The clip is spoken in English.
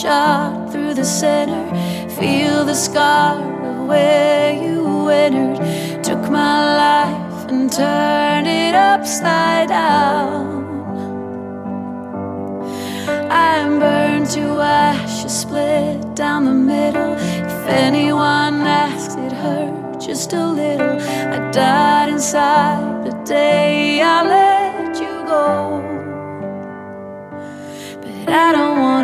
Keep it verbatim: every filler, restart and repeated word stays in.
shot through the center. Feel the scar of where you entered. Took my life and turned it upside down. I'm burned to ashes, split down the middle. If anyone asked, it hurt just a little. I died inside the day I let you go. But I don't want